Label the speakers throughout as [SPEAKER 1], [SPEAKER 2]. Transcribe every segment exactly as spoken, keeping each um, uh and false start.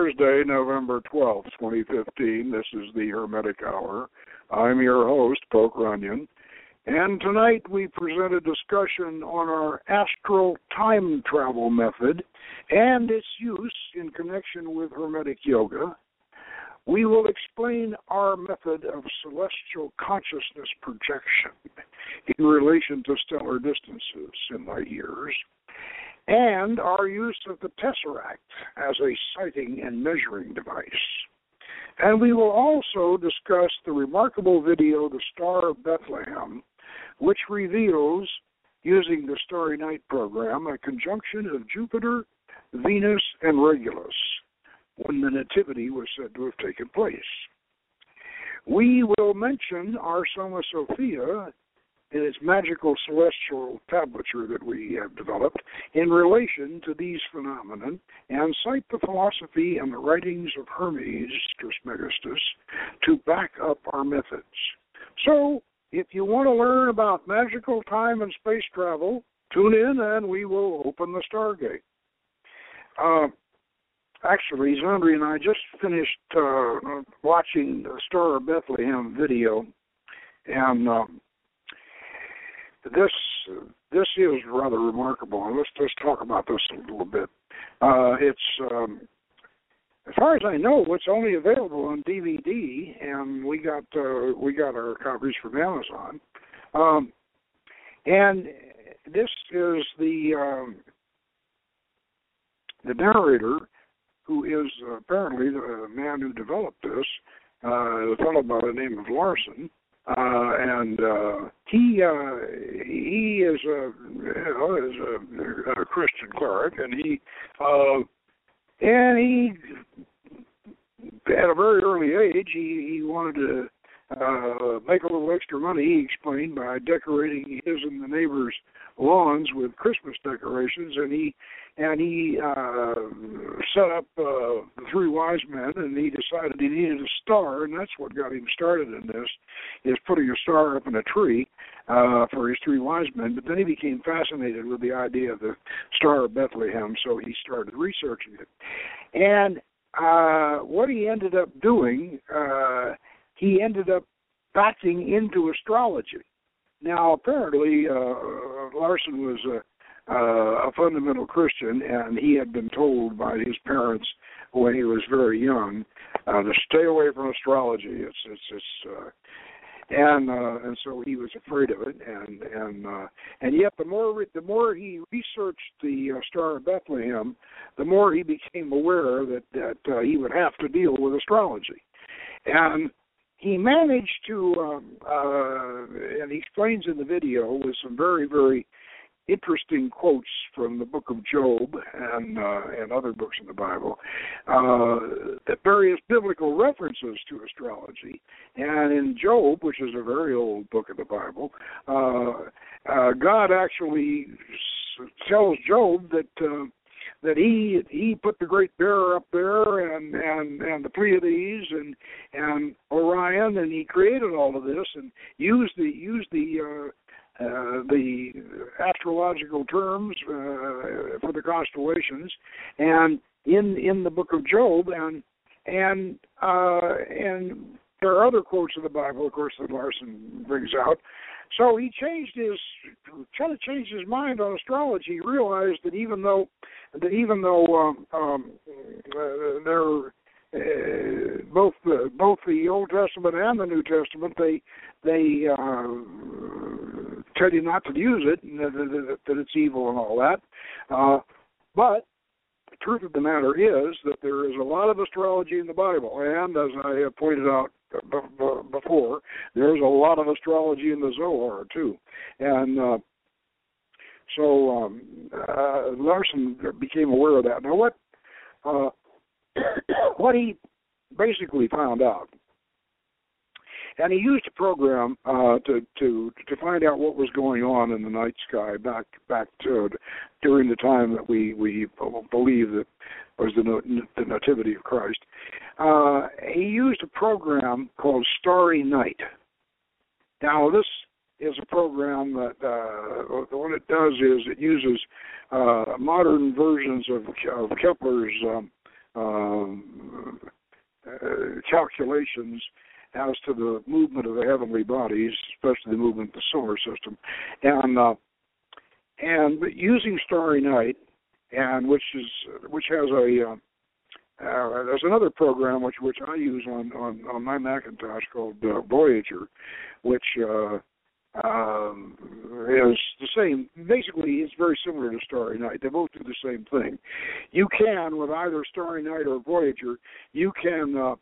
[SPEAKER 1] Thursday, November twelfth, twenty fifteen. This is the Hermetic Hour. I'm your host, Poke Runyon. And tonight we present a discussion on our astral time travel method and its use in connection with Hermetic Yoga. We will explain our method of celestial consciousness projection in relation to stellar distances in light years, and our use of the Tesseract as a sighting and measuring device. And we will also discuss the remarkable video, The Star of Bethlehem, which reveals, using the Starry Night program, a conjunction of Jupiter, Venus, and Regulus, when the Nativity was said to have taken place. We will mention our Soma Sophia in its magical celestial tablature that we have developed in relation to these phenomena, and cite the philosophy and the writings of Hermes Trismegistus to back up our methods. So, if you want to learn about magical time and space travel, tune in and we will open the Stargate. Uh, actually, Zandri and I just finished uh, watching the Star of Bethlehem video, and um, this this is rather remarkable. And let's just talk about this a little bit. Uh, it's um, as far as I know, it's only available on D V D, and we got uh, we got our copies from Amazon. Um, and this is the um, the narrator, who is apparently the man who developed this, uh, a fellow by the name of Larson. Uh, and uh, he uh, he is a, you know, is a, a Christian cleric, and he uh, and he at a very early age he, he wanted to uh, make a little extra money. He explained, by decorating his and the neighbors' lawns with Christmas decorations, and he and he uh, set up uh, the three wise men, and he decided he needed a star, and that's what got him started in this, is putting a star up in a tree uh, for his three wise men. But then he became fascinated with the idea of the Star of Bethlehem, so he started researching it. And uh, what he ended up doing, uh, he ended up backing into astrology. Now, apparently, uh, Larson was a Uh, a fundamental Christian, and he had been told by his parents when he was very young uh, to stay away from astrology. It's, it's, it's, uh, and uh, and so he was afraid of it, and and uh, and yet the more the more he researched the uh, Star of Bethlehem, the more he became aware that that uh, he would have to deal with astrology, and he managed to, um, uh, and he explains in the video with some very very interesting quotes from the book of Job and uh, and other books in the Bible, uh, that various biblical references to astrology. And in Job, which is a very old book of the Bible, uh, uh, God actually tells Job that uh, that he he put the Great Bear up there, and and and the Pleiades and and Orion, and he created all of this and used the used the uh, Uh, the astrological terms uh, for the constellations, and in in the book of Job, and and uh, and there are other quotes of the Bible, of course, that Larson brings out. So he changed his, kind of changed his mind on astrology. He realized that even though that even though um, um, uh, there uh, both the both the Old Testament and the New Testament, they they uh, tell you not to use it, and that, that, that it's evil and all that. Uh, but the truth of the matter is that there is a lot of astrology in the Bible, and as I have pointed out b- b- before, there's a lot of astrology in the Zohar too. And uh, so um, uh, Larson became aware of that. Now, what uh, what he basically found out, and he used a program uh, to, to to find out what was going on in the night sky back back to during the time that we we believe that was the, the Nativity of Christ. Uh, he used a program called Starry Night. Now, this is a program that uh, what it does is it uses uh, modern versions of, of Kepler's um, um, uh, calculations as to the movement of the heavenly bodies, especially the movement of the solar system, and uh, and using Starry Night, and which is which has a uh, uh, there's another program which which I use on on, on my Macintosh called uh, Voyager, which uh, um, is the same. Basically, it's very similar to Starry Night. They both do the same thing. You can, with either Starry Night or Voyager, you can uh,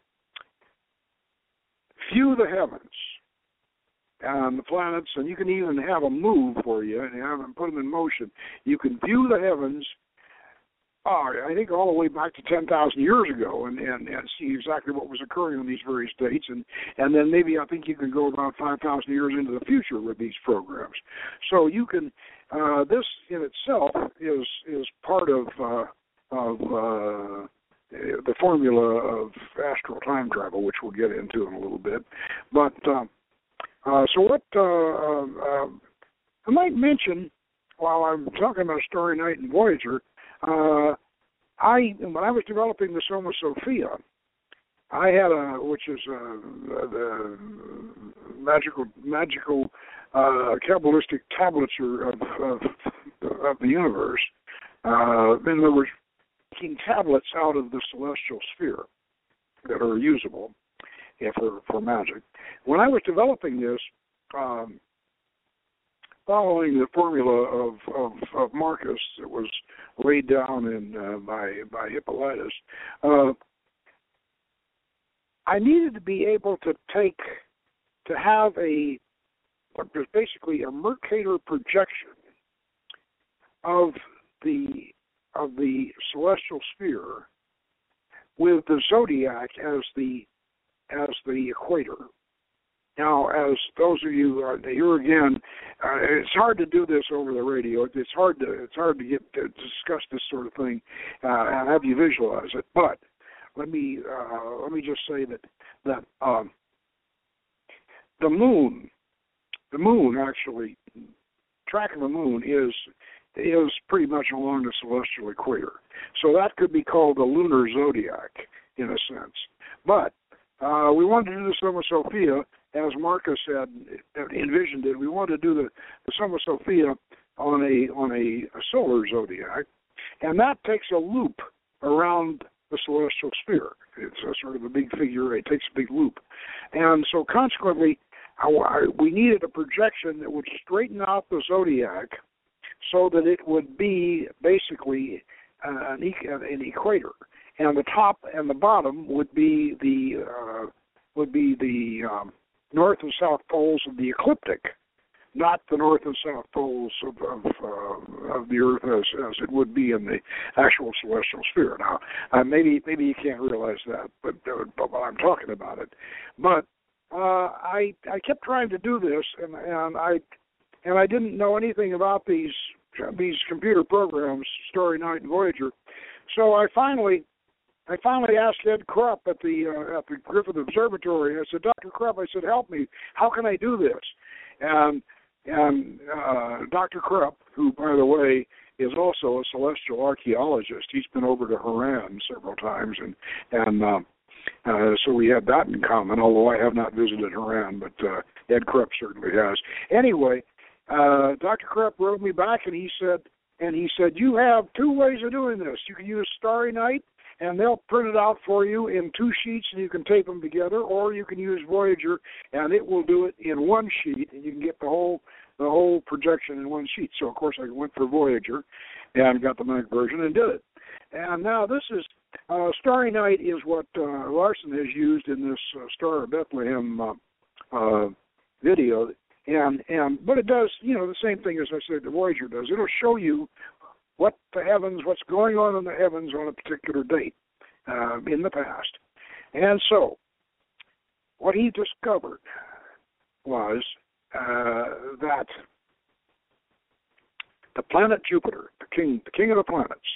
[SPEAKER 1] view the heavens and the planets, and you can even have them move for you and have them put them in motion. You can view the heavens, oh, I think all the way back to ten thousand years ago, and, and, and see exactly what was occurring on these various dates, and, and then maybe I think you can go about five thousand years into the future with these programs. So you can, uh, this in itself is is part of, uh, of uh, the formula of astral time travel, which we'll get into in a little bit. But uh, uh, so what uh, uh, I might mention while I'm talking about Starry Night and Voyager, uh, I when I was developing the Soma Sophia, I had a which is uh, the magical magical uh, Kabbalistic tablature of, of of the universe. Uh, and there were tablets out of the celestial sphere that are usable yeah, for, for magic. When I was developing this, um, following the formula of, of, of Marcus that was laid down in uh, by by Hippolytus, uh, I needed to be able to take to have a basically a Mercator projection of the of the celestial sphere with the zodiac as the as the equator. Now, as those of you uh, here again, uh, it's hard to do this over the radio. It's hard to it's hard to get to discuss this sort of thing uh, and have you visualize it. But let me uh, let me just say that that um, the moon, the moon actually, tracking the moon is. is pretty much along the celestial equator. So that could be called the lunar zodiac, in a sense. But uh, we wanted to do the Soma Sophia, as Marcus had envisioned it. We wanted to do the, the Soma Sophia on a on a, a solar zodiac, and that takes a loop around the celestial sphere. It's a sort of a big figure eight. It takes a big loop. And so consequently, I, I, we needed a projection that would straighten out the zodiac so that it would be basically uh, an, e- an equator, and the top and the bottom would be the uh, would be the um, north and south poles of the ecliptic, not the north and south poles of of, uh, of the Earth as, as it would be in the actual celestial sphere. Now, uh, maybe maybe you can't realize that, but uh, but while I'm talking about it, but uh, I I kept trying to do this, and and I. And I didn't know anything about these these computer programs, Starry Night and Voyager. So I finally, I finally asked Ed Krupp at the uh, at the Griffith Observatory. I said, Doctor Krupp, I said, help me. How can I do this? And and uh, Doctor Krupp, who by the way is also a celestial archaeologist, he's been over to Haran several times, and and. Uh, Uh, so we have that in common, although I have not visited Haran, but uh, Ed Krupp certainly has. Anyway, uh, Doctor Krupp wrote me back, and he said, and he said, you have two ways of doing this. You can use Starry Night, and they'll print it out for you in two sheets, and you can tape them together, or you can use Voyager, and it will do it in one sheet, and you can get the whole the whole projection in one sheet. So of course I went for Voyager, and got the Mac version and did it. And now this is. Uh, Starry Night is what uh, Larson has used in this uh, Star of Bethlehem uh, uh, video, and and but it does, you know, the same thing as I said the Voyager does. It'll show you what the heavens, what's going on in the heavens on a particular date uh, in the past. And so, what he discovered was uh, that the planet Jupiter, the king, the king of the planets,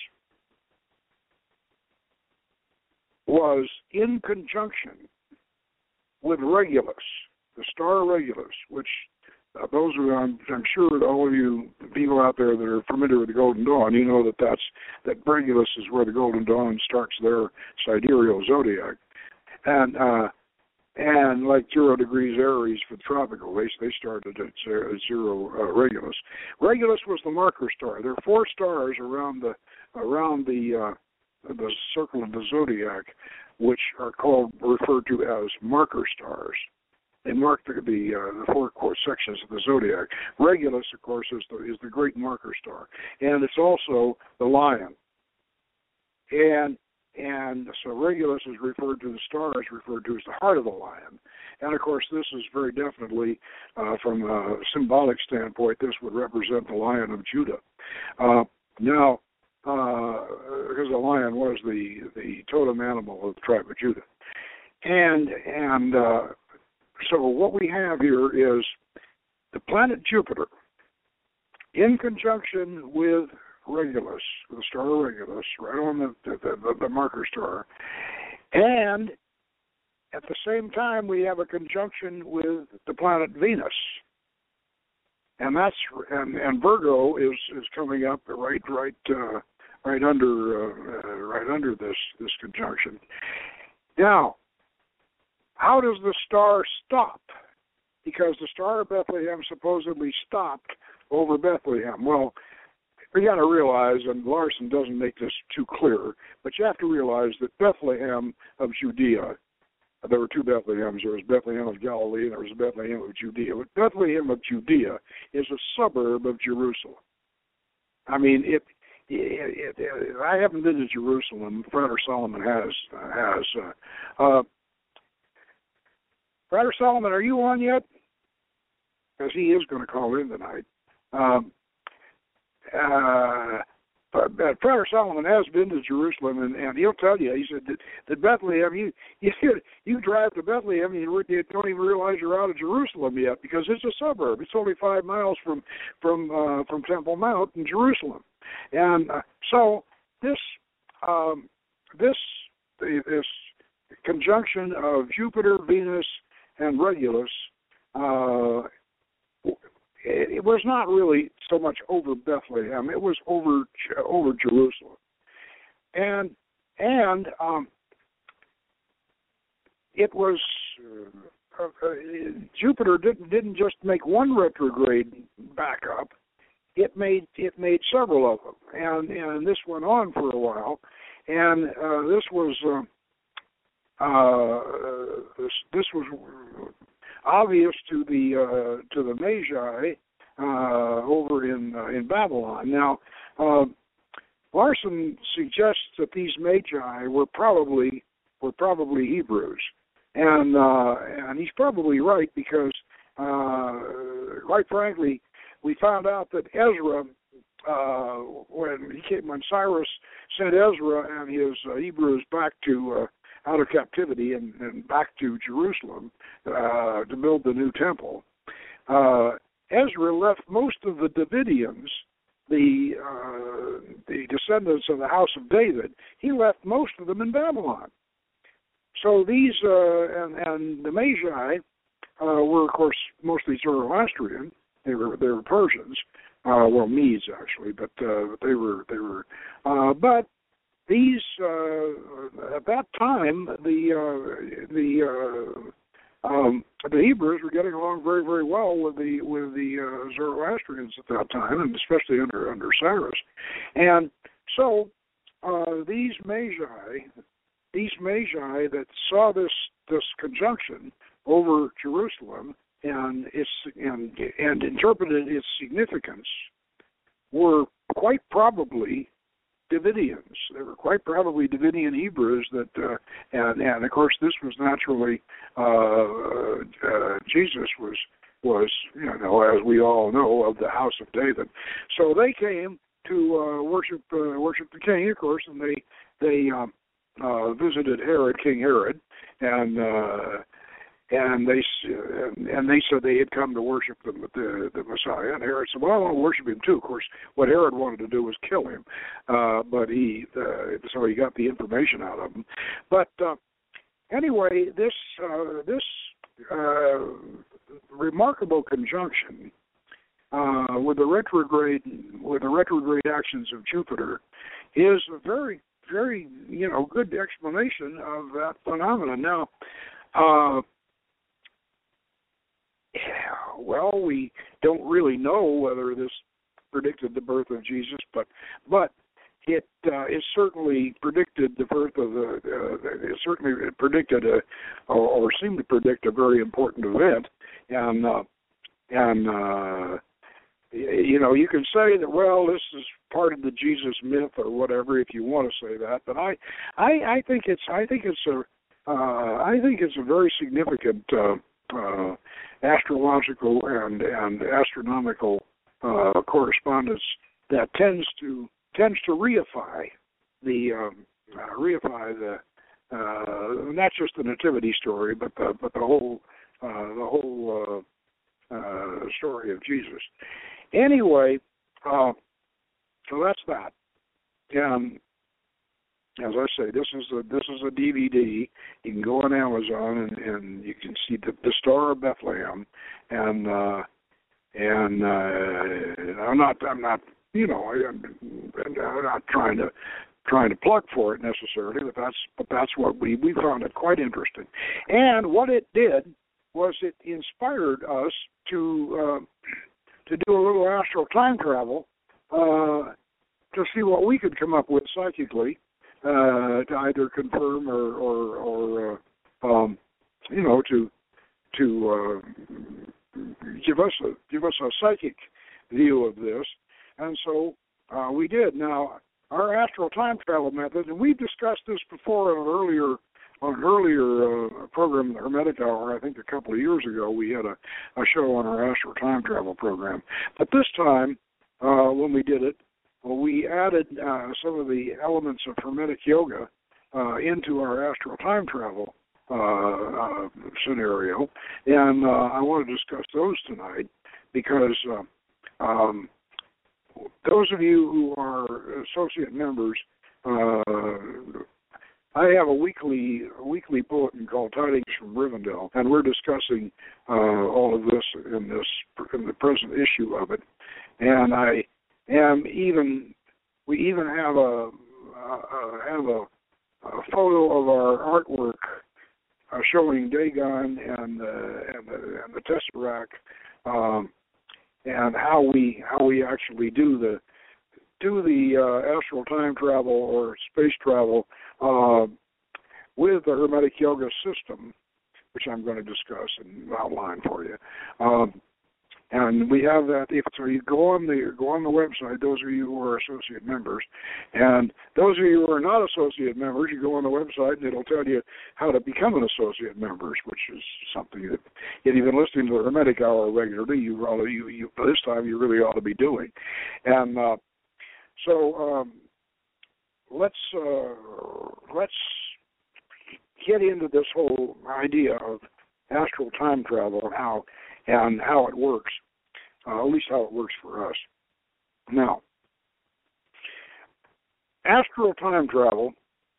[SPEAKER 1] was in conjunction with Regulus, the star Regulus, which uh, those who I'm, I'm sure that all of you people out there that are familiar with the Golden Dawn, you know that that's that Regulus is where the Golden Dawn starts their sidereal zodiac, and uh, and like zero degrees Aries for the tropical, they they started at zero, zero uh, Regulus. Regulus was the marker star. There are four stars around the around the uh, the circle of the zodiac, which are called referred to as marker stars. They mark the the, uh, the four core sections of the zodiac. Regulus, of course, is the is the great marker star, and it's also the lion. And and so Regulus is referred to, the star is referred to as the heart of the lion. And of course, this is very definitely, uh, from a symbolic standpoint, this would represent the Lion of Judah. Uh, now, uh, because the lion was the the totem animal of the tribe of Judah, and and uh, so what we have here is the planet Jupiter in conjunction with Regulus, the star Regulus, right on the the, the the marker star, and at the same time we have a conjunction with the planet Venus, and that's and, and Virgo is, is coming up right right uh, right under uh, right under this this conjunction. Now, how does the star stop? Because the Star of Bethlehem supposedly stopped over Bethlehem. Well, we got to realize, and Larson doesn't make this too clear, but you have to realize that Bethlehem of Judea, there were two Bethlehems. There was Bethlehem of Galilee and there was Bethlehem of Judea. But Bethlehem of Judea is a suburb of Jerusalem. I mean, it. it, it, it I haven't been to Jerusalem. Frater Solomon has. Uh, has. Uh, uh, Frater Solomon, are you on yet? Because he is going to call in tonight. Um, uh, but, but Frater Solomon has been to Jerusalem, and, and he'll tell you, he said that, that Bethlehem, you, you you drive to Bethlehem, and you don't even realize you're out of Jerusalem yet, because it's a suburb. It's only five miles from from uh, from Temple Mount in Jerusalem, and uh, so this um, this this conjunction of Jupiter, Venus, and Regulus, uh, it, it was not really so much over Bethlehem; it was over over Jerusalem, and and um, it was uh, uh, Jupiter didn't didn't just make one retrograde back up; it made it made several of them, and and this went on for a while, and uh, this was. Uh, Uh, this, this was obvious to the uh, to the Magi uh, over in uh, in Babylon. Now, uh, Larson suggests that these Magi were probably were probably Hebrews, and uh, and he's probably right because, uh, quite frankly, we found out that Ezra. Uh, when he came, when Cyrus sent Ezra and his uh, Hebrews back to uh, out of captivity and, and back to Jerusalem uh, to build the new temple, uh, Ezra left most of the Davidians, the uh, the descendants of the house of David. He left most of them in Babylon. So these uh, and, and the Magi uh, were, of course, mostly Zoroastrian. They were they were Persians. Uh, well, Medes actually, but uh, they were they were. Uh, but these uh, at that time, the uh, the uh, um, the Hebrews were getting along very very well with the with the uh, Zoroastrians at that time, and especially under under Cyrus. And so uh, these Magi, these Magi that saw this this conjunction over Jerusalem. And its and and interpreted its significance were quite probably Davidians. They were quite probably Davidian Hebrews that, uh, and and of course this was naturally uh, uh, Jesus was was you know, as we all know, of the house of David. So they came to uh, worship uh, worship the king, of course, and they they um, uh, visited Herod, King Herod, and. Uh, And they and they said they had come to worship the, the the Messiah. And Herod said, "Well, I want to worship him too." Of course, what Herod wanted to do was kill him, uh, but he uh, so he got the information out of him. But uh, anyway, this uh, this uh, remarkable conjunction uh, with the retrograde with the retrograde actions of Jupiter is a very, very, you know, good explanation of that phenomenon. Now, uh, well, we don't really know whether this predicted the birth of Jesus, but but it uh, it certainly predicted the birth of the. Uh, it certainly predicted a, or, or seemed to predict a very important event, and uh, and. Uh, You know, you can say that, well, this is part of the Jesus myth or whatever, if you want to say that. But I, I, I think it's, I think it's a, uh, I think it's a very significant uh, uh, astrological and and astronomical uh, correspondence that tends to tends to reify the um, uh, reify the uh, not just the nativity story, but the but the whole uh, the whole uh, uh, story of Jesus. Anyway, uh, so that's that. And as I say, this is a this is a D V D. You can go on Amazon and, and you can see the, the Star of Bethlehem. And uh, and uh, I'm not I'm not you know I'm, I'm not trying to trying to plug for it necessarily, but that's but that's what we we found it quite interesting. And what it did was it inspired us to. Uh, to do a little astral time travel uh, to see what we could come up with psychically uh, to either confirm or, or, or uh, um, you know, to to uh, give us a give us a psychic view of this, and so uh, we did. Now, our astral time travel method, and we've discussed this before in an earlier. On an earlier uh, program, the Hermetic Hour, I think a couple of years ago, we had a, a show on our astral time travel program. But this time, uh, when we did it, well, we added uh, some of the elements of Hermetic yoga uh, into our astral time travel uh, uh, scenario, and uh, I want to discuss those tonight because uh, um, those of you who are associate members. Uh, I have a weekly a weekly bulletin called Tidings from Rivendell, and we're discussing uh, all of this in this in the present issue of it. And I am even we even have a uh, have a, a photo of our artwork uh, showing Dagon and the and the, and the Tesseract, um, and how we how we actually do the do the uh, astral time travel or space travel uh, with the Hermetic Yoga system, which I'm going to discuss and outline for you. Um, and we have that. If so, you go on the go on the website. Those of you who are associate members, and those of you who are not associate members, you go on the website and it'll tell you how to become an associate member, which is something that, if you've been listening to the Hermetic Hour regularly, you ought to, you, you this time you really ought to be doing, and. Uh, So um, let's uh, let's get into this whole idea of astral time travel and how and how it works, uh, at least how it works for us. Now, astral time travel,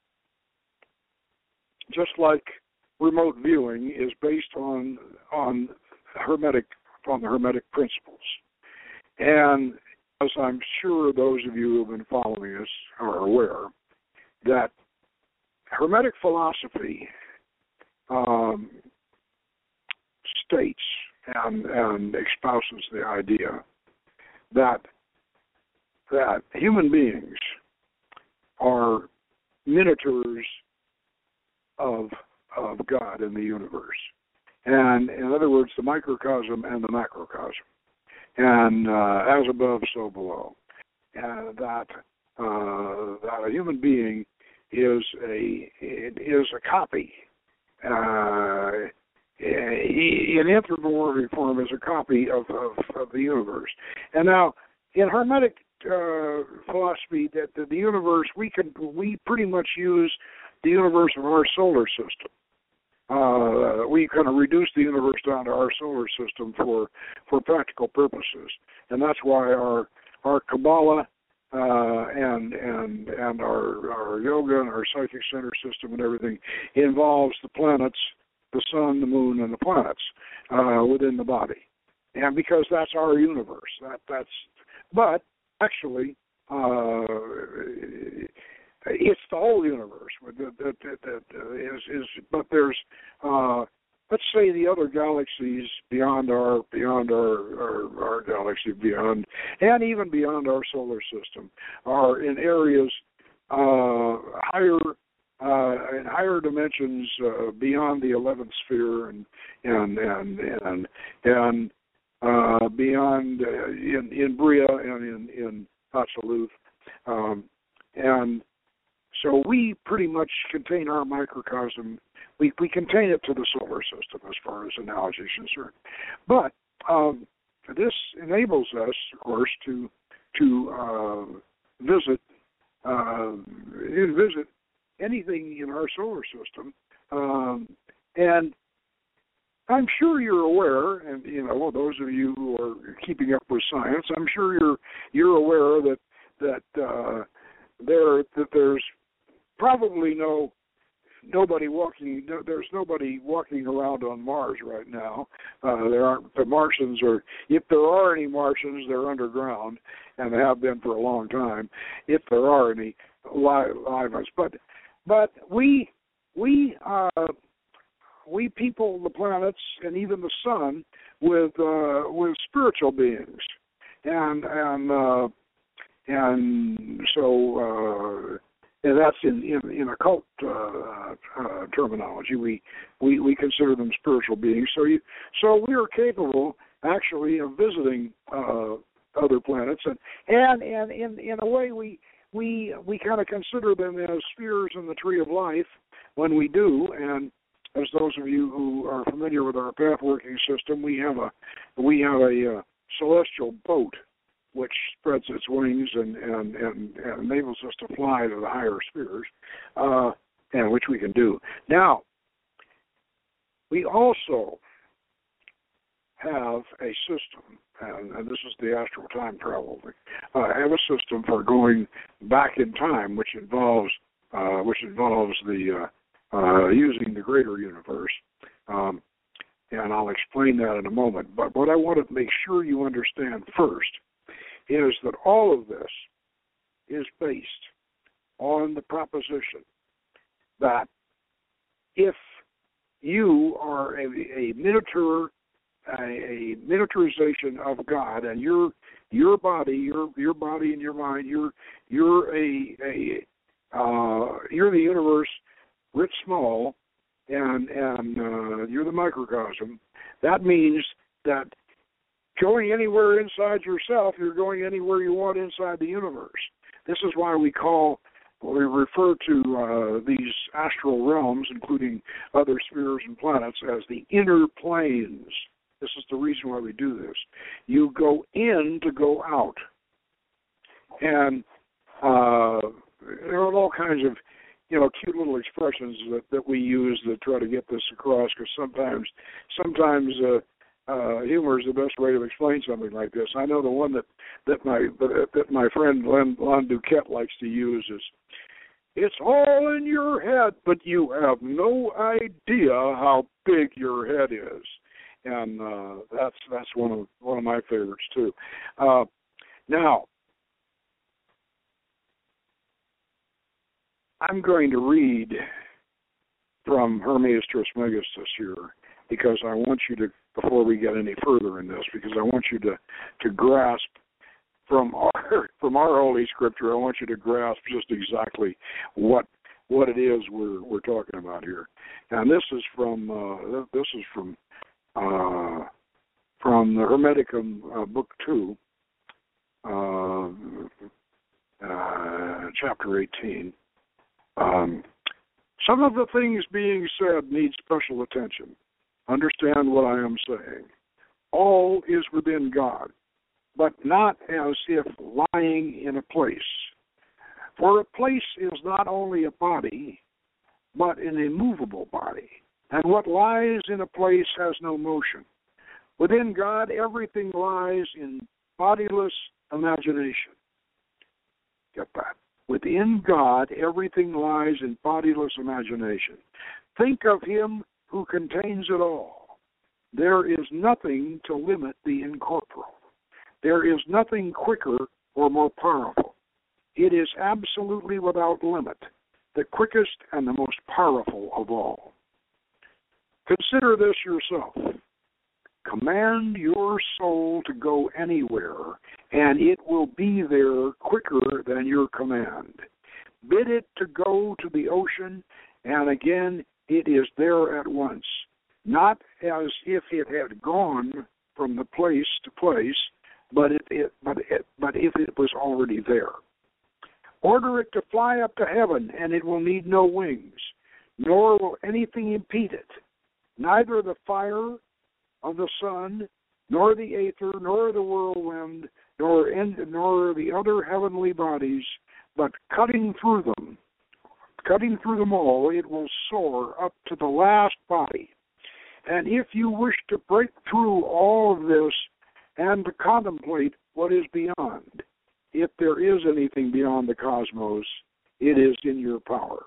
[SPEAKER 1] just like remote viewing, is based on on hermetic on the hermetic principles, and as I'm sure those of you who have been following us are aware, that Hermetic philosophy um, states and, and espouses the idea that that human beings are miniatures of of God in the universe, and in other words, the microcosm and the macrocosm. And uh, as above, so below. And that uh, that a human being is a it is a copy. Uh, in anthropomorphic form, is a copy of, of, of the universe. And now, in Hermetic uh, philosophy, that the, the universe we can we pretty much use the universe of our solar system. Uh, we kind of reduce the universe down to our solar system for, for practical purposes, and that's why our our Kabbalah uh, and and and our our yoga and our psychic center system and everything involves the planets the sun, the moon, and the planets uh, within the body, and because that's our universe. That that's, but actually, uh, it's the whole universe. That, that, that, that is, is, but there's, uh, let's say, the other galaxies beyond our beyond our, our our galaxy, beyond and even beyond our solar system, are in areas uh, higher. Uh, in higher dimensions uh, beyond the eleventh sphere and and and and, and uh, beyond uh, in in Bria and in in Hatzaluth, um, and so we pretty much contain our microcosm. We we contain it to the solar system as far as analogy is concerned, but um, this enables us, of course, to to uh, visit uh, visit. anything in our solar system, um, and I'm sure you're aware, and you know those of you who are keeping up with science, I'm sure you're you're aware that that uh, there that there's probably no nobody walking. No, there's nobody walking around on Mars right now. Uh, there aren't the Martians, or if there are any Martians, they're underground, and they have been for a long time. If there are any live, live ones, but But we, we, uh, we people the planets and even the sun with uh, with spiritual beings, and and uh, and so uh, and that's in in, in occult uh, uh, terminology. We, we we consider them spiritual beings. So you, so we are capable actually of visiting uh, other planets, and and and in in a way we. We we kind of consider them as spheres in the tree of life when we do, and as those of you who are familiar with our path working system, we have a we have a uh, celestial boat which spreads its wings and, and, and, and enables us to fly to the higher spheres, uh, and which we can do. Now, we also have a system, and, and this is the astral time travel thing, uh, have a system for going back in time, which involves uh, which involves the uh, uh, using the greater universe, um, and I'll explain that in a moment. But what I want to make sure you understand first is that all of this is based on the proposition that if you are a, a miniature A, a miniaturization of God, and your your body, your your body and your mind, you're you're a a uh, you're the universe, writ small, and and uh, you're the microcosm. That means that going anywhere inside yourself, you're going anywhere you want inside the universe. This is why we call we refer to uh, these astral realms, including other spheres and planets, as the inner planes. This is the reason why we do this. You go in to go out. And uh, there are all kinds of, you know, cute little expressions that, that we use to try to get this across, because sometimes sometimes uh, uh, humor is the best way to explain something like this. I know the one that, that my that my friend Len, Lon Duquette likes to use is, it's all in your head, but you have no idea how big your head is. And uh, that's that's one of one of my favorites too. Uh, now, I'm going to read from Hermes Trismegistus here, because I want you to, before we get any further in this, because I want you to, to grasp from our from our Holy Scripture. I want you to grasp just exactly what what it is we're we're talking about here. And this is from uh, this is from. Uh, from the Hermeticum, uh, Book two, uh, uh, Chapter eighteen. Um, some of the things being said need special attention. Understand what I am saying. All is within God, but not as if lying in a place. For a place is not only a body, but an immovable body. And what lies in a place has no motion. Within God, everything lies in bodiless imagination. Get that. Within God, everything lies in bodiless imagination. Think of him who contains it all. There is nothing to limit the incorporeal. There is nothing quicker or more powerful. It is absolutely without limit, the quickest and the most powerful of all. Consider this yourself. Command your soul to go anywhere, and it will be there quicker than your command. Bid it to go to the ocean, and again it is there at once, not as if it had gone from the place to place, but it, it but it, but if it was already there. Order it to fly up to heaven, and it will need no wings, nor will anything impede it, neither the fire of the sun, nor the aether, nor the whirlwind, nor end, nor the other heavenly bodies, but cutting through them, cutting through them all, it will soar up to the last body. And if you wish to break through all of this and to contemplate what is beyond, if there is anything beyond the cosmos, it is in your power.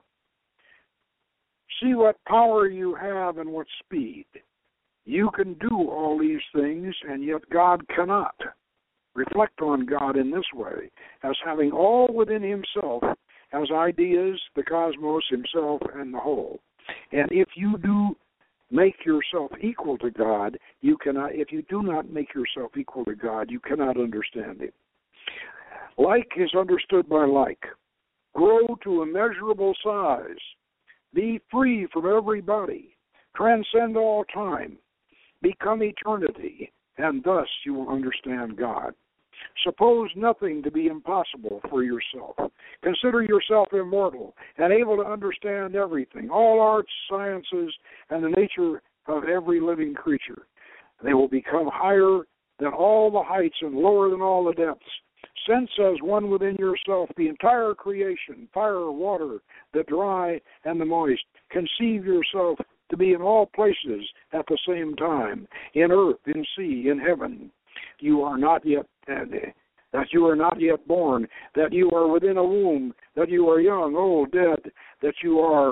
[SPEAKER 1] See what power you have and what speed. You can do all these things, and yet God cannot. Reflect on God in this way, as having all within himself, as ideas, the cosmos, himself, and the whole. And if you do make yourself equal to God, you cannot. If you do not make yourself equal to God, you cannot understand him. Like is understood by like. Grow to immeasurable size. Be free from every body. Transcend all time. Become eternity, and thus you will understand God. Suppose nothing to be impossible for yourself. Consider yourself immortal and able to understand everything, all arts, sciences, and the nature of every living creature. They will become higher than all the heights and lower than all the depths. Sense as one within yourself the entire creation, fire, water, the dry and the moist. Conceive yourself to be in all places at the same time, in earth, in sea, in heaven. You are not yet dead, that you are not yet born, that you are within a womb, that you are young, old, dead, that you are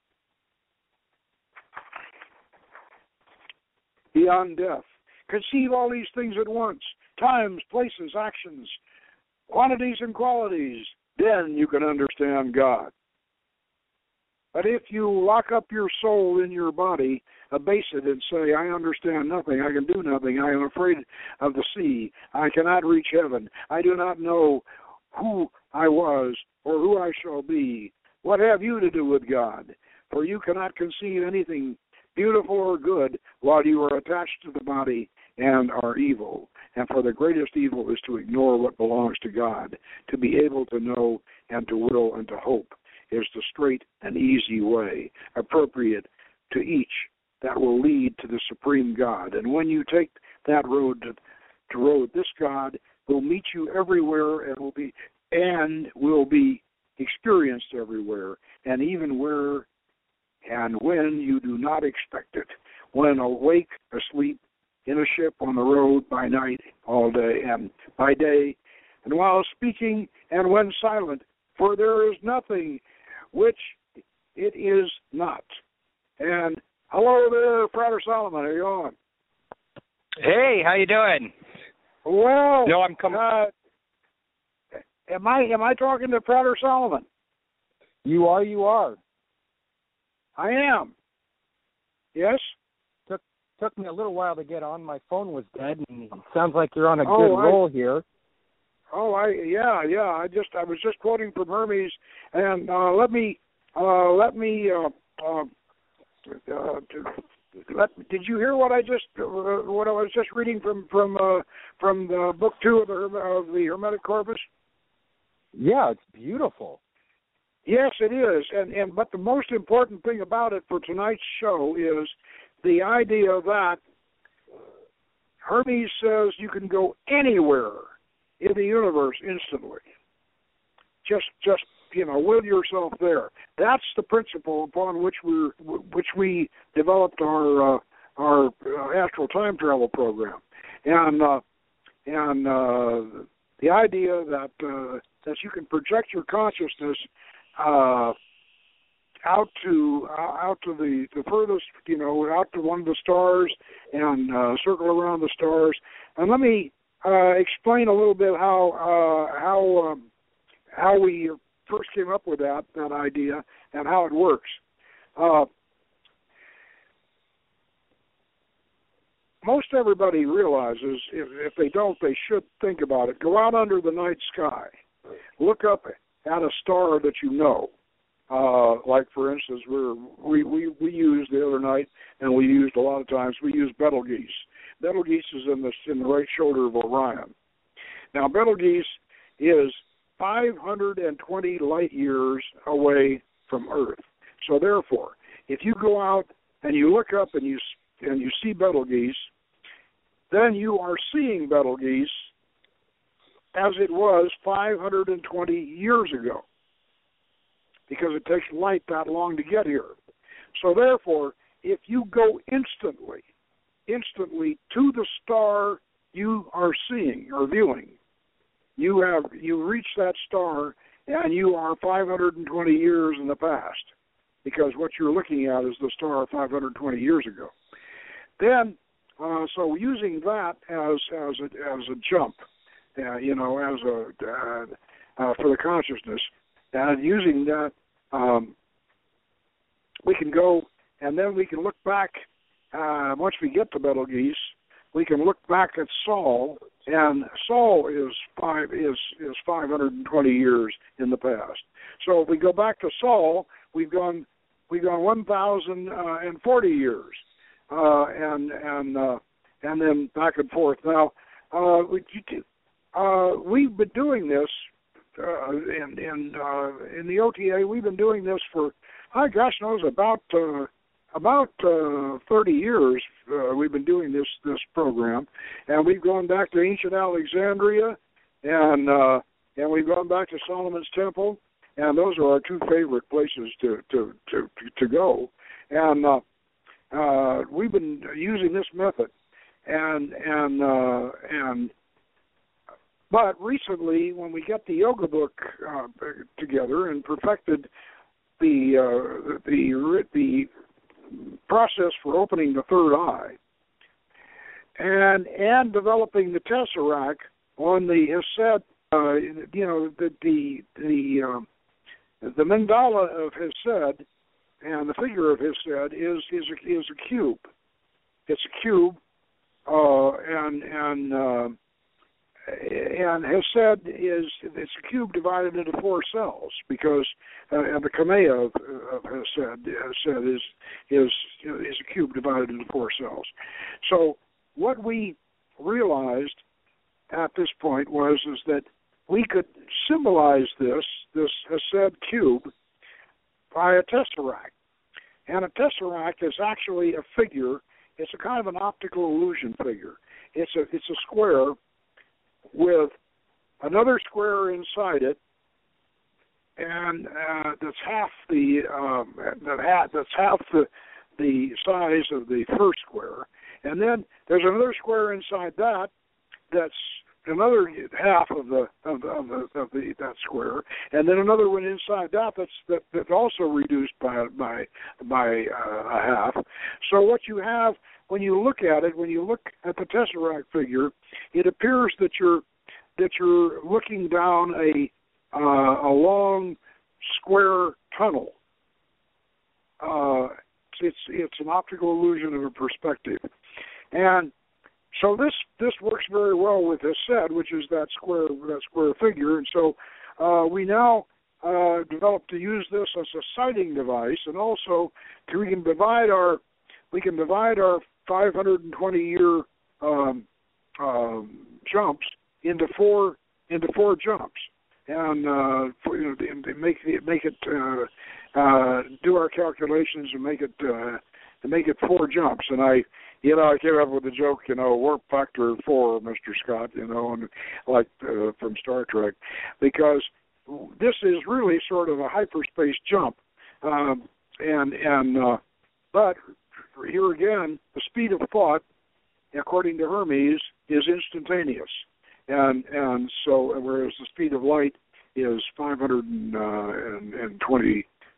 [SPEAKER 1] beyond death. Conceive all these things at once, times, places, actions, quantities and qualities. Then you can understand God. But if you lock up your soul in your body, abase it and say, I understand nothing, I can do nothing, I am afraid of the sea, I cannot reach heaven, I do not know who I was or who I shall be, what have you to do with God? For you cannot conceive anything beautiful or good while you are attached to the body and are evil. And for the greatest evil is to ignore what belongs to God. To be able to know and to will and to hope is the straight and easy way, appropriate to each, that will lead to the supreme God. And when you take that road to, to road, this God will meet you everywhere and will be and will be experienced everywhere, and even where and when you do not expect it. When awake, asleep, in a ship, on the road, by night, all day, and by day, and while speaking, and when silent, for there is nothing which it is not. And hello there, Frater Solomon. How are you on?
[SPEAKER 2] Hey, how you doing?
[SPEAKER 1] Well,
[SPEAKER 2] no, I'm coming.
[SPEAKER 1] Uh, am I am I talking to Frater Solomon?
[SPEAKER 2] You are. You are.
[SPEAKER 1] I am. Yes.
[SPEAKER 2] Took took me a little while to get on. My phone was dead, and it sounds like you're on a
[SPEAKER 1] oh,
[SPEAKER 2] good
[SPEAKER 1] I,
[SPEAKER 2] roll here.
[SPEAKER 1] Oh, I yeah yeah. I just I was just quoting from Hermes, and uh, let me uh, let me. Uh, uh, uh, let, did you hear what I just uh, what I was just reading from from uh, from the book two of the of the Hermetic Corpus?
[SPEAKER 2] Yeah, it's beautiful.
[SPEAKER 1] Yes, it is, and and but the most important thing about it for tonight's show is the idea that Hermes says you can go anywhere in the universe instantly. Just, just you know, will yourself there. That's the principle upon which we which we developed our uh, our uh, astral time travel program, and uh, and uh, the idea that uh, that you can project your consciousness uh, out to uh, out to the, the furthest, you know, out to one of the stars and uh, circle around the stars. And let me uh, explain a little bit how uh, how um, how we first came up with that that idea and how it works. Uh, most everybody realizes, if, if they don't, they should think about it. Go out under the night sky, look up at a star that you know. Uh, like, for instance, we're, we, we, we used the other night, and we used a lot of times, we used Betelgeuse. Betelgeuse is in the, in the right shoulder of Orion. Now, Betelgeuse is five hundred twenty light years away from Earth. So, therefore, if you go out and you look up and you, and you see Betelgeuse, then you are seeing Betelgeuse as it was five hundred twenty years ago, because it takes light that long to get here. So therefore, if you go instantly, instantly to the star you are seeing or viewing, you have you reach that star and you are five hundred twenty years in the past, because what you're looking at is the star five hundred twenty years ago. Then, uh, so using that as as a, as a jump, uh, you know, as a uh, uh, for the consciousness. And using that, um, we can go, and then we can look back, uh, once we get to Betelgeuse, we can look back at Sol, and Sol is five is, is five hundred twenty years in the past. So if we go back to Sol, we've gone we've gone one thousand forty years, uh, and and uh, and then back and forth. Now, uh, we, uh, we've been doing this. Uh, in in uh, in the O T A, we've been doing this for, oh gosh knows, about uh, about uh, thirty years. Uh, we've been doing this this program, and we've gone back to ancient Alexandria, and uh, and we've gone back to Solomon's Temple, and those are our two favorite places to to to, to go. And uh, uh, we've been using this method, and and uh, and. But recently, when we got the yoga book uh, together and perfected the, uh, the the process for opening the third eye, and and developing the tesseract on the Hesed, uh, you know, the the the, uh, the mandala of Hesed and the figure of Hesed is is a, is a cube. It's a cube, uh, and and uh, And Hesed is it's a cube divided into four cells, because uh, and the Kamea of, of Hesed, Hesed is is is a cube divided into four cells. So what we realized at this point was is that we could symbolize this this Hesed cube by a tesseract, and a tesseract is actually a figure. It's a kind of an optical illusion figure. It's a it's a square with another square inside it, and uh, that's half the um, that ha- that's half the the size of the first square, and then there's another square inside that that's another half of the of the of the, of the that square, and then another one inside that that's that, that's also reduced by by by uh, a half. So what you have, when you look at it, when you look at the tesseract figure, it appears that you're that you're looking down a uh, a long square tunnel. Uh, it's it's an optical illusion of a perspective, and so this this works very well with Hesed, which is that square that square figure, and so uh, we now uh, developed to use this as a sighting device, and also to, we can divide our we can divide our five hundred twenty year um, um, jumps into four into four jumps, and uh, for, you know, and make make it uh, uh, do our calculations and make it uh, and make it four jumps. And I, you know, I came up with a joke, you know, warp factor four, Mister Scott, you know, and like uh, from Star Trek, because this is really sort of a hyperspace jump, um, and and uh, but here again, the speed of thought, according to Hermes, is instantaneous. And and so, whereas the speed of light is five hundred twenty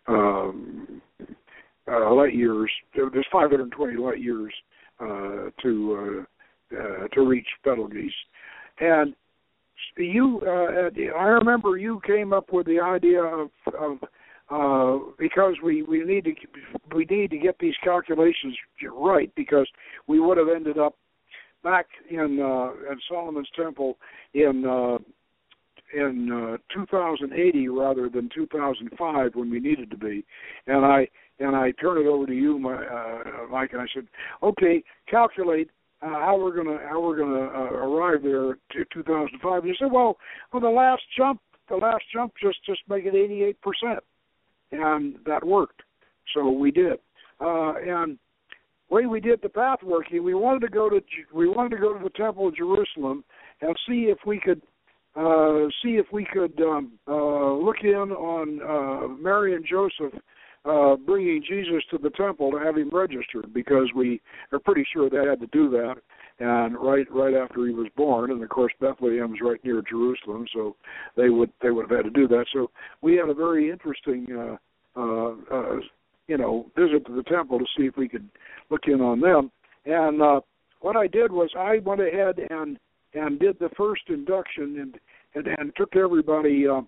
[SPEAKER 1] um, uh, light years. There's five hundred twenty light years uh, to uh, uh, to reach Betelgeuse. And you, uh, I remember you came up with the idea of, of uh, because we, we need to we need to get these calculations right, because we would have ended up back in uh, in Solomon's Temple in uh, in uh, two thousand eighty rather than two thousand five when we needed to be, and I and I turned it over to you, my, uh, Mike, and I said, okay, calculate uh, how we're gonna how we're gonna uh, arrive there to two thousand five. And you said, well, well, the last jump, the last jump, just just make it eighty-eight percent, and that worked. So we did, uh, and way we did the path working, we wanted to go to we wanted to go to the Temple of Jerusalem and see if we could uh, see if we could um, uh, look in on uh, Mary and Joseph uh, bringing Jesus to the temple to have him registered, because we are pretty sure they had to do that, and right right after he was born, and of course Bethlehem's right near Jerusalem, so they would they would have had to do that. So we had a very interesting uh, uh, uh, you know visit to the temple to see if we could look in on them. And uh, what I did was I went ahead and and did the first induction and and, and took everybody uh,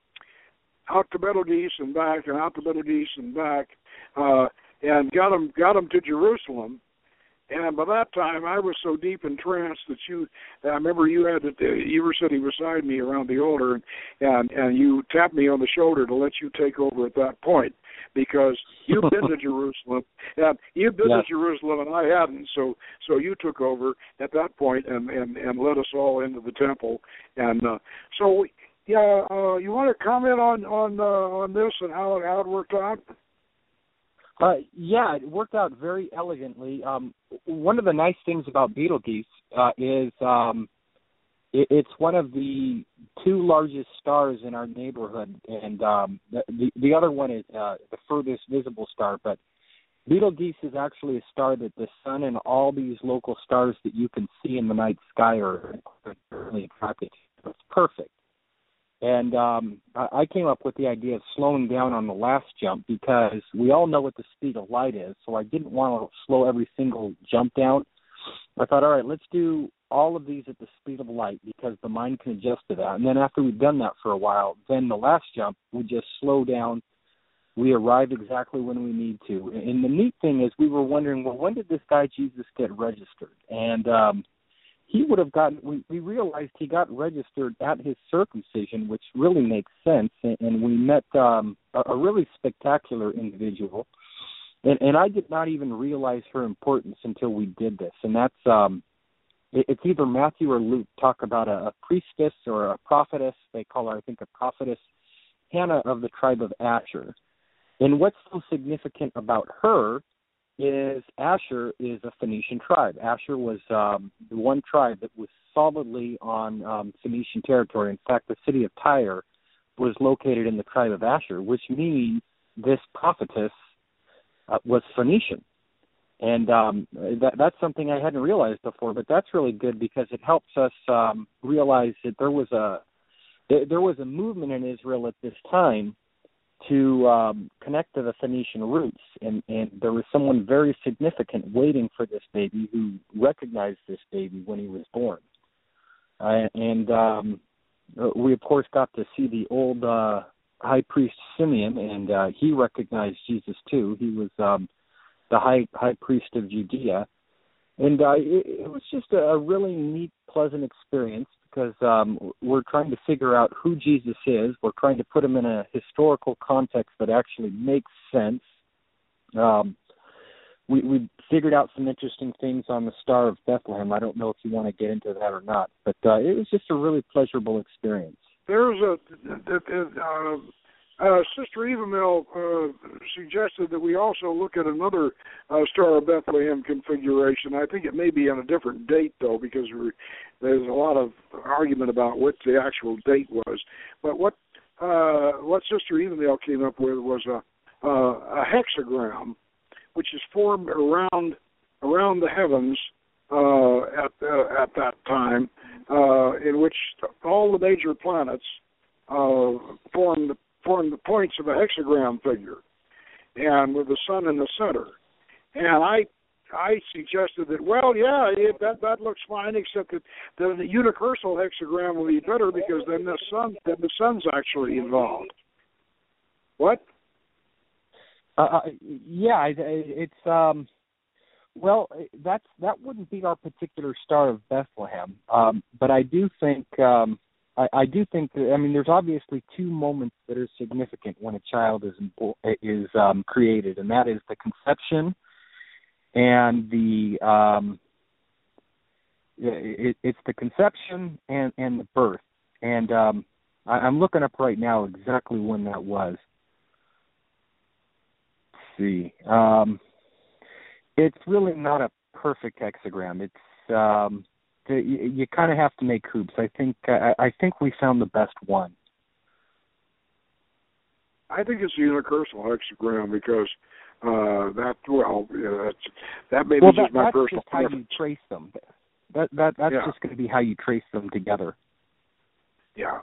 [SPEAKER 1] out to Betelgeuse and back, and out to Betelgeuse and back, uh, and got them got them to Jerusalem. And by that time, I was so deep in trance that you, I remember you had to, you were sitting beside me around the altar, and, and and you tapped me on the shoulder to let you take over at that point, because you've been to Jerusalem, and you've been yes. to Jerusalem, and I hadn't, so so you took over at that point and, and, and led us all into the temple. And uh, so, yeah, uh, you want to comment on on uh, on this and how it, how it worked out?
[SPEAKER 2] Uh, yeah, it worked out very elegantly. Um, one of the nice things about Betelgeuse uh, is um, it, it's one of the two largest stars in our neighborhood, and um, the, the the other one is uh, the furthest visible star. But Betelgeuse is actually a star that the sun and all these local stars that you can see in the night sky are really attracted to. It's perfect. And um, I came up with the idea of slowing down on the last jump, because we all know what the speed of light is, so I didn't want to slow every single jump down. I thought, all right, let's do all of these at the speed of light, because the mind can adjust to that. And then after we've done that for a while, then the last jump, we just slow down. We arrive exactly when we need to. And the neat thing is we were wondering, well, when did this guy Jesus get registered? And um He would have gotten, we, we realized he got registered at his circumcision, which really makes sense. And, and we met um, a, a really spectacular individual. And, and I did not even realize her importance until we did this. And that's, um, it, it's either Matthew or Luke talk about a, a priestess or a prophetess. They call her, I think, a prophetess, Hannah of the tribe of Asher. And what's so significant about her is Asher is a Phoenician tribe. Asher was um, the one tribe that was solidly on um, Phoenician territory. In fact, the city of Tyre was located in the tribe of Asher, which means this prophetess uh, was Phoenician. And um, that, that's something I hadn't realized before, but that's really good, because it helps us um, realize that there was a there was a movement in Israel at this time to um, connect to the Phoenician roots, and, and there was someone very significant waiting for this baby who recognized this baby when he was born. Uh, and um, we, of course, got to see the old uh, high priest Simeon, and uh, he recognized Jesus, too. He was um, the high, high priest of Judea. And uh, it, it was just a, a really neat, pleasant experience, because um, we're trying to figure out who Jesus is. We're trying to put him in a historical context that actually makes sense. Um, we, we figured out some interesting things on the Star of Bethlehem. I don't know if you want to get into that or not, but uh, it was just a really pleasurable experience.
[SPEAKER 1] There's a uh, uh, Sister Eva Mill uh, suggested that we also look at another uh, Star of Bethlehem configuration. I think it may be on a different date, though, because we're, there's a lot of argument about what the actual date was. But what uh, what Sister Eva Mill came up with was a, uh, a hexagram, which is formed around around the heavens uh, at uh, at that time, uh, in which all the major planets uh, form the form the points of a hexagram figure. and with the sun in the center. And I I suggested that, well, yeah, it, that that looks fine, except that the, the universal hexagram will be better because then the sun then the sun's actually involved. What?
[SPEAKER 2] Uh, yeah, it's um. Well, that's that wouldn't be our particular Star of Bethlehem, um, but I do think um, I, I do think that I mean there's obviously two moments that are significant when a child is is um, created, and that is the conception and the um, it, it's the conception and, and the birth, and um, I, I'm looking up right now exactly when that was. Let's see. Um, It's really not a perfect hexagram. It's um, you, you kind of have to make hoops. I think I, I think we found the best one.
[SPEAKER 1] I think it's a universal hexagram because uh, that well, yeah, that's that may
[SPEAKER 2] well,
[SPEAKER 1] be
[SPEAKER 2] that,
[SPEAKER 1] just my
[SPEAKER 2] that's
[SPEAKER 1] personal
[SPEAKER 2] just how
[SPEAKER 1] preference.
[SPEAKER 2] you trace them. That that that's
[SPEAKER 1] yeah.
[SPEAKER 2] just going to be how you trace them together.
[SPEAKER 1] Yeah.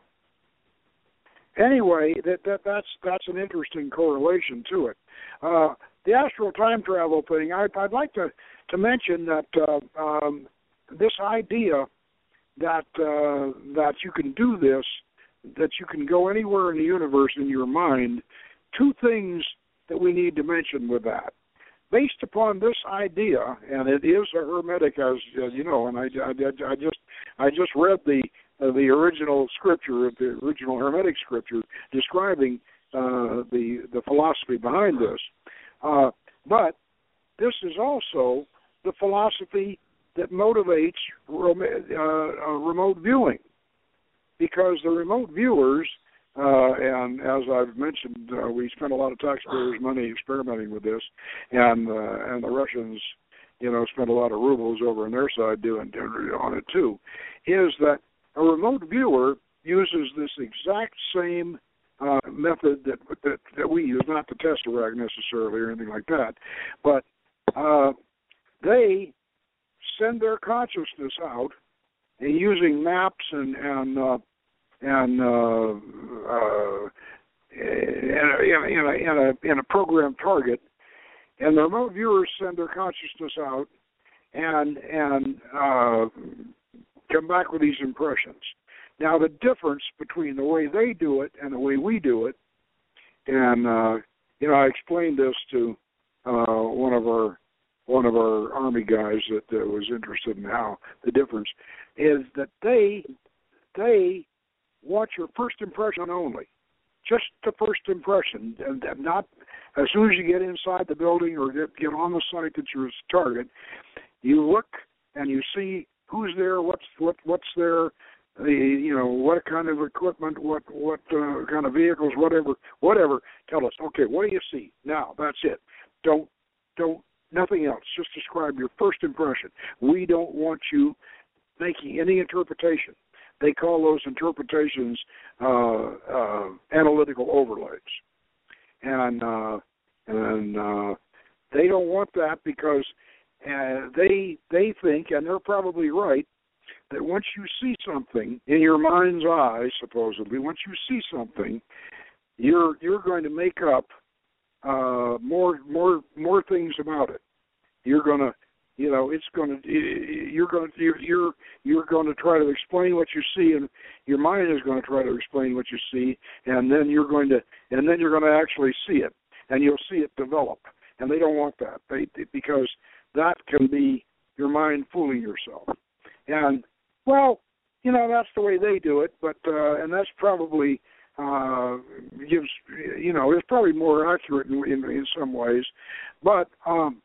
[SPEAKER 1] Anyway, that that that's that's an interesting correlation to it. Uh, the astral time travel thing, I, I'd like to, to mention that uh, um, this idea that uh, that you can do this, that you can go anywhere in the universe in your mind, two things that we need to mention with that. Based upon this idea, and it is a Hermetic, as, as you know, and I, I, I just I just read the uh, the original scripture, the original Hermetic scripture, describing uh, the the philosophy behind this. Uh, but this is also the philosophy that motivates rem- uh, uh, remote viewing, because the remote viewers, uh, and as I've mentioned, uh, we spent a lot of taxpayers' money experimenting with this, and uh, and the Russians, you know, spent a lot of rubles over on their side doing on it too, is that a remote viewer uses this exact same Uh, method that, that that we use, not the tesseract necessarily or anything like that, but uh, they send their consciousness out and using maps and and uh, and uh, uh, in, a, in, a, in a in a programmed target, and the remote viewers send their consciousness out and and uh, come back with these impressions. Now, the difference between the way they do it and the way we do it, and uh, you know, I explained this to uh, one of our one of our Army guys that uh, was interested in how the difference is that they they want your first impression only, just the first impression, and not as soon as you get inside the building or get, get on the site that you're target. You look and you see who's there, what's what what's there. The you know what kind of equipment, what what uh, kind of vehicles, whatever, whatever. Tell us, okay, what do you see? Now that's it. Don't don't nothing else. Just describe your first impression. We don't want you making any interpretation. They call those interpretations uh, uh, analytical overlays, and uh, and uh, they don't want that because uh, they they think, and they're probably right, that once you see something in your mind's eye, supposedly, once you see something, you're you're going to make up uh, more more more things about it. You're going to, you know, it's going to you're going to you're you're, you're going to try to explain what you see, and your mind is going to try to explain what you see, and then you're going to and then you're going to actually see it, and you'll see it develop. And they don't want that, they, because that can be your mind fooling yourself. And well, you know, that's the way they do it, but uh, and that's probably uh, gives you know it's probably more accurate in in, in some ways, but um,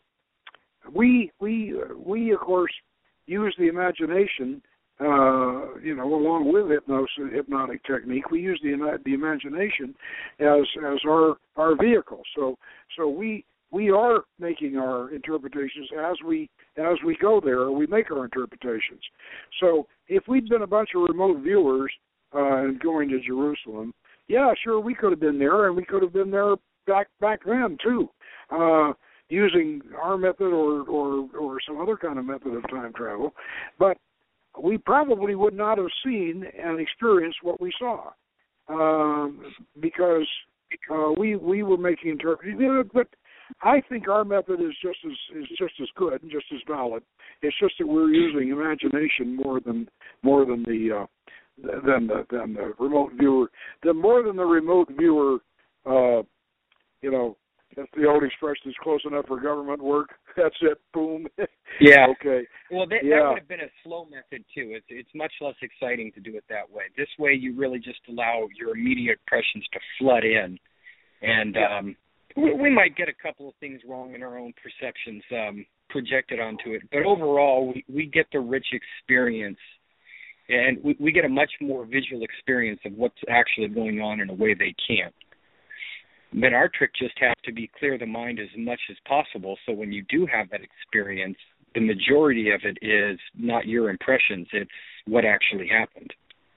[SPEAKER 1] we we we of course use the imagination, uh, you know, along with hypnosis, hypnotic technique. We use the the imagination as as our our vehicle. So so we. We are making our interpretations as we as we go there. We make our interpretations. So if we'd been a bunch of remote viewers uh, and going to Jerusalem, yeah, sure, we could have been there, and we could have been there back back then too, uh, using our method or, or or some other kind of method of time travel. But we probably would not have seen and experienced what we saw um, because uh, we we were making interpretations. But I think our method is just as is just as good and just as valid. It's just that we're using imagination more than more than the uh, than the than the remote viewer, the more than the remote viewer. Uh, you know, that's the old expression: is close enough for government work. That's it. Boom.
[SPEAKER 2] Yeah.
[SPEAKER 1] Okay.
[SPEAKER 2] Well, that,
[SPEAKER 1] yeah.
[SPEAKER 2] that would have been a slow method too. It's it's much less exciting to do it that way. This way, you really just allow your immediate impressions to flood in, and
[SPEAKER 1] yeah.
[SPEAKER 2] um, we, we might get a couple of things wrong in our own perceptions um, projected onto it. But overall, we, we get the rich experience, and we, we get a much more visual experience of what's actually going on in a way they can't. Then our trick just has to be clear the mind as much as possible, so when you do have that experience, the majority of it is not your impressions, it's what actually happened.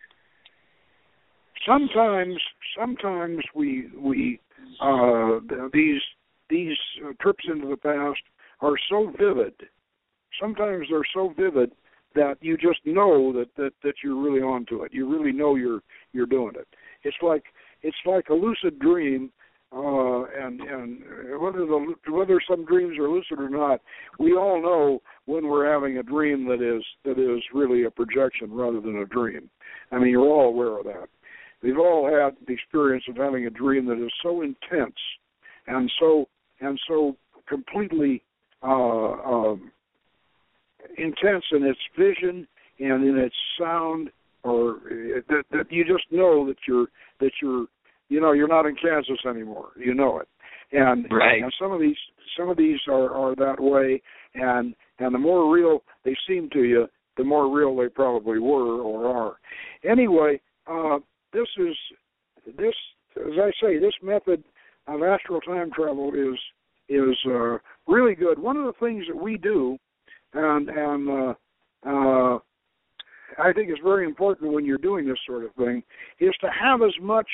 [SPEAKER 1] Sometimes, sometimes we we uh, these these uh, trips into the past are so vivid. Sometimes they're so vivid that you just know that, that, that you're really onto it. You really know you're you're doing it. It's like it's like a lucid dream. Uh, and and whether the whether some dreams are lucid or not, we all know when we're having a dream that is that is really a projection rather than a dream. I mean, you're all aware of that. We've all had the experience of having a dream that is so intense and so and so completely uh, um, intense in its vision and in its sound, or that, that you just know that you're that you're. You know, you're not in Kansas anymore. You know it, and,
[SPEAKER 2] right.
[SPEAKER 1] and some of these, some of these are, are that way. And and the more real they seem to you, the more real they probably were or are. Anyway, uh, this is this, as I say, this method of astral time travel is is uh, really good. One of the things that we do, and and uh, uh, I think is very important when you're doing this sort of thing, is to have as much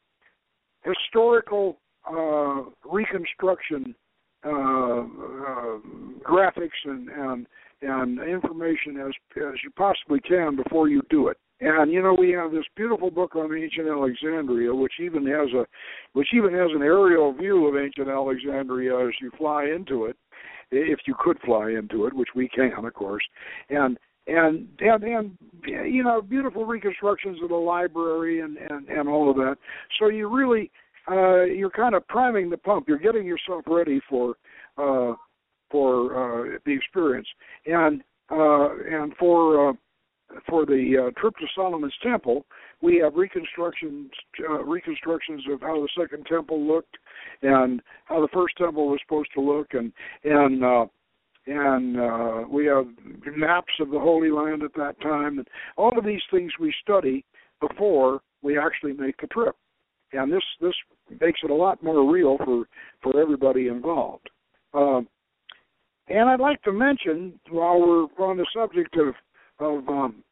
[SPEAKER 1] historical uh, reconstruction, uh, uh, graphics, and, and and information as as you possibly can before you do it. And you know, we have this beautiful book on ancient Alexandria, which even has a which even has an aerial view of ancient Alexandria as you fly into it, if you could fly into it, which we can, of course. And And, and and you know, beautiful reconstructions of the library and, and, and all of that. So you really uh, you're kind of priming the pump. You're getting yourself ready for uh, for uh, the experience. And uh, and for uh, for the uh, trip to Solomon's Temple, we have reconstructions uh, reconstructions of how the Second Temple looked and how the First Temple was supposed to look, and and uh, And uh, we have maps of the Holy Land at that time. And all of these things we study before we actually make the trip. And this, this makes it a lot more real for, for everybody involved. Uh, and I'd like to mention, while we're on the subject of, of, um,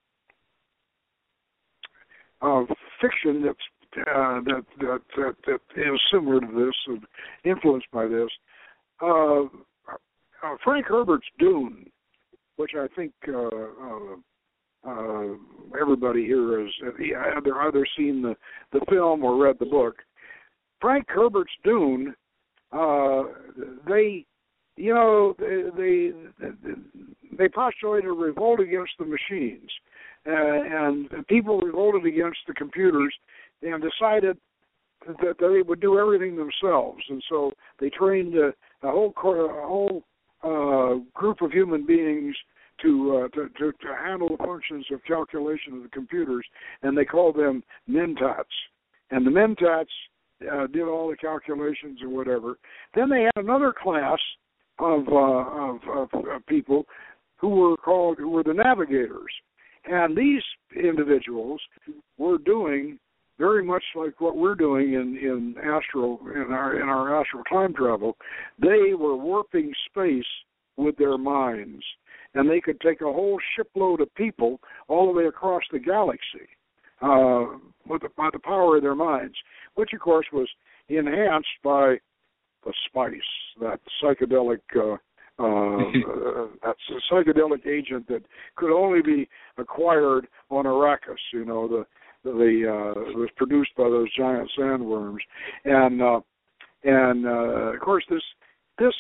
[SPEAKER 1] of fiction that's, uh, that, that, that, that is similar to this and influenced by this, uh, Uh, Frank Herbert's Dune, which I think uh, uh, uh, everybody here has either, either seen the, the film or read the book. Frank Herbert's Dune, uh, they, you know, they, they they postulated a revolt against the machines, uh, and people revolted against the computers and decided that they would do everything themselves, and so they trained a, a whole a whole Uh, group of human beings to, uh, to, to to handle the functions of calculation of the computers, and they called them mentats. And the mentats uh, did all the calculations or whatever. Then they had another class of, uh, of, of, of people who were called who were the navigators, and these individuals were doing very much like what we're doing in, in astral in our in our astral time travel. They were warping space with their minds, and they could take a whole shipload of people all the way across the galaxy uh, with the, by the power of their minds, which of course was enhanced by the spice, that psychedelic uh, uh, uh, that's a psychedelic agent that could only be acquired on Arrakis. You know, the The uh, was produced by those giant sandworms, and uh, and uh, of course this this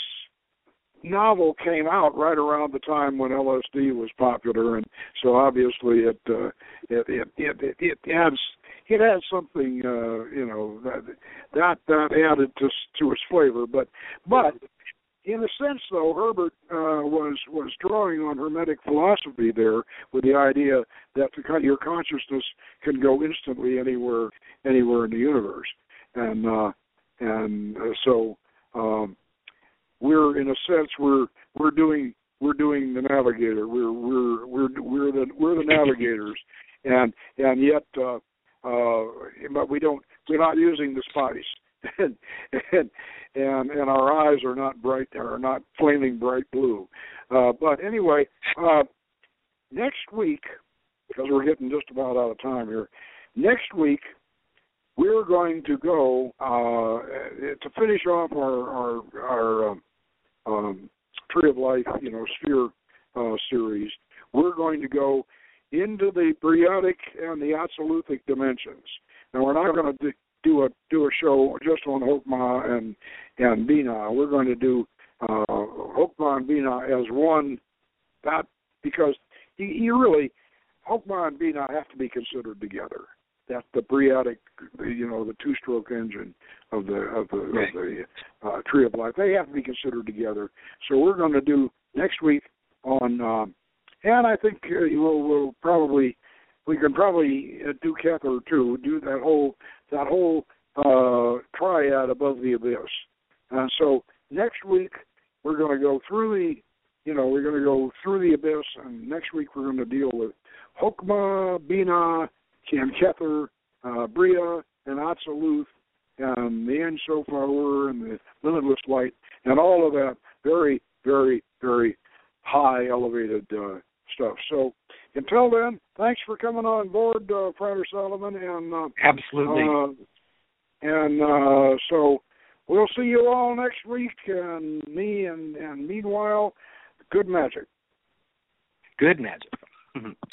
[SPEAKER 1] novel came out right around the time when L S D was popular, and so obviously it uh, it, it it it it adds it adds something uh, you know that that that added to to its flavor. But but in a sense, though, Herbert uh, was was drawing on Hermetic philosophy there, with the idea that the, your consciousness can go instantly anywhere anywhere in the universe, and uh, and uh, so. Um, We're in a sense we're we're doing we're doing the navigator. We're we're we're we're the we're the navigators, and and yet uh, uh, but we don't we're not using the spice, and and and and our eyes are not bright are not flaming bright blue. Uh, but anyway, uh, next week, because we're getting just about out of time here, next week we're going to go uh, to finish off our our our um, Um, Tree of Life, you know, Sphere uh, series. We're going to go into the periodic and the absoluthic dimensions. Now, we're not going to do a do a show just on Hokmah and and Binah. We're going to do uh, Hokmah and Binah as one. That because you, you really Hokmah and Binah have to be considered together. That's the periodic, you know, the two-stroke engine of the of the, right. of the uh, Tree of Life. They have to be considered together. So we're going to do next week on, um, and I think uh, we'll, we'll probably we can probably uh, do Kether too. Do that whole that whole uh, triad above the abyss. And uh, so next week we're going to go through the, you know, we're going to go through the abyss, and next week we're going to deal with Hokmah, Binah, Cam Kether, uh, Bria, and Atziluth, and the Ein Sof Hour, and the limitless light, and all of that very, very, very high, elevated uh, stuff. So until then, thanks for coming on board, uh, Frater Solomon. And uh,
[SPEAKER 2] absolutely.
[SPEAKER 1] Uh, and uh, so we'll see you all next week, and me, and, and meanwhile, good magic.
[SPEAKER 2] Good magic.